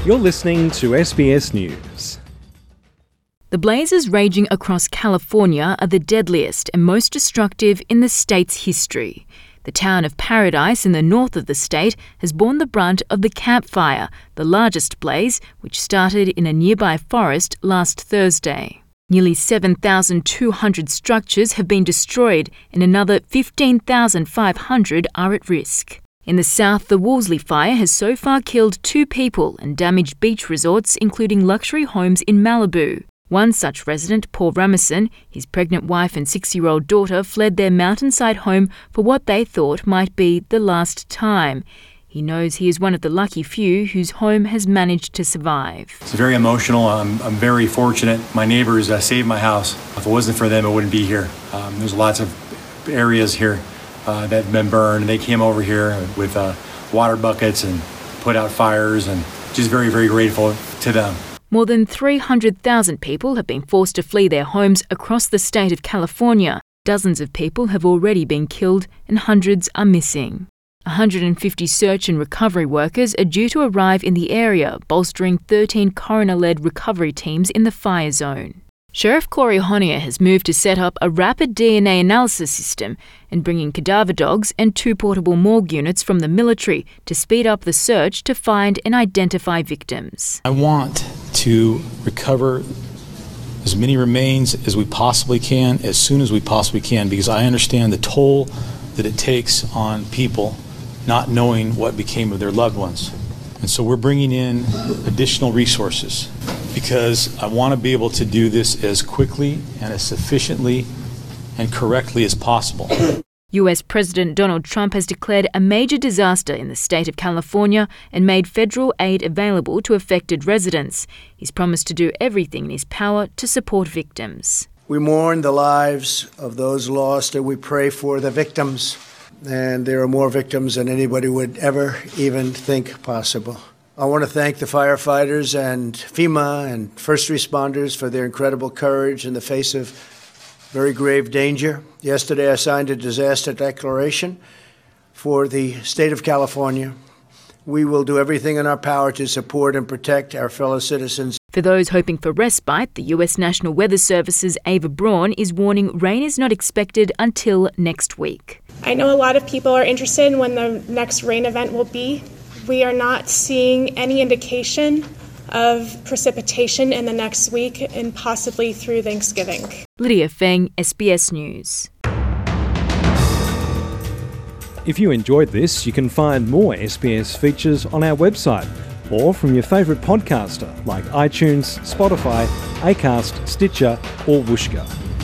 You're listening to SBS News. The blazes raging across California are the deadliest and most destructive in the state's history. The town of Paradise in the north of the state has borne the brunt of the Camp Fire, the largest blaze, which started in a nearby forest last Thursday. Nearly 7,200 structures have been destroyed and another 15,500 are at risk. In the south, the Wolseley fire has so far killed 2 people and damaged beach resorts, including luxury homes in Malibu. One such resident, Paul Ramison, his pregnant wife and 6-year-old daughter fled their mountainside home for what they thought might be the last time. He knows he is one of the lucky few whose home has managed to survive. It's very emotional. I'm very fortunate. My neighbors saved my house. If it wasn't for them, it wouldn't be here. There's lots of areas here that have been burned. They came over here with water buckets and put out fires, and just very, very grateful to them. More than 300,000 people have been forced to flee their homes across the state of California. Dozens of people have already been killed and hundreds are missing. 150 search and recovery workers are due to arrive in the area, bolstering 13 coroner-led recovery teams in the fire zone. Sheriff Corey Honea has moved to set up a rapid DNA analysis system and bring in cadaver dogs and 2 portable morgue units from the military to speed up the search to find and identify victims. I want to recover as many remains as we possibly can, as soon as we possibly can, because I understand the toll that it takes on people not knowing what became of their loved ones. And so we're bringing in additional resources because I want to be able to do this as quickly and as sufficiently and correctly as possible. US President Donald Trump has declared a major disaster in the state of California and made federal aid available to affected residents. He's promised to do everything in his power to support victims. We mourn the lives of those lost and we pray for the victims. And there are more victims than anybody would ever even think possible. I want to thank the firefighters and FEMA and first responders for their incredible courage in the face of very grave danger. Yesterday, I signed a disaster declaration for the state of California. We will do everything in our power to support and protect our fellow citizens. For those hoping for respite, the US National Weather Service's Ava Braun is warning rain is not expected until next week. I know a lot of people are interested in when the next rain event will be. We are not seeing any indication of precipitation in the next week and possibly through Thanksgiving. Lydia Feng, SBS News. If you enjoyed this, you can find more SBS features on our website or from your favourite podcaster like iTunes, Spotify, Acast, Stitcher or Whooshkaa.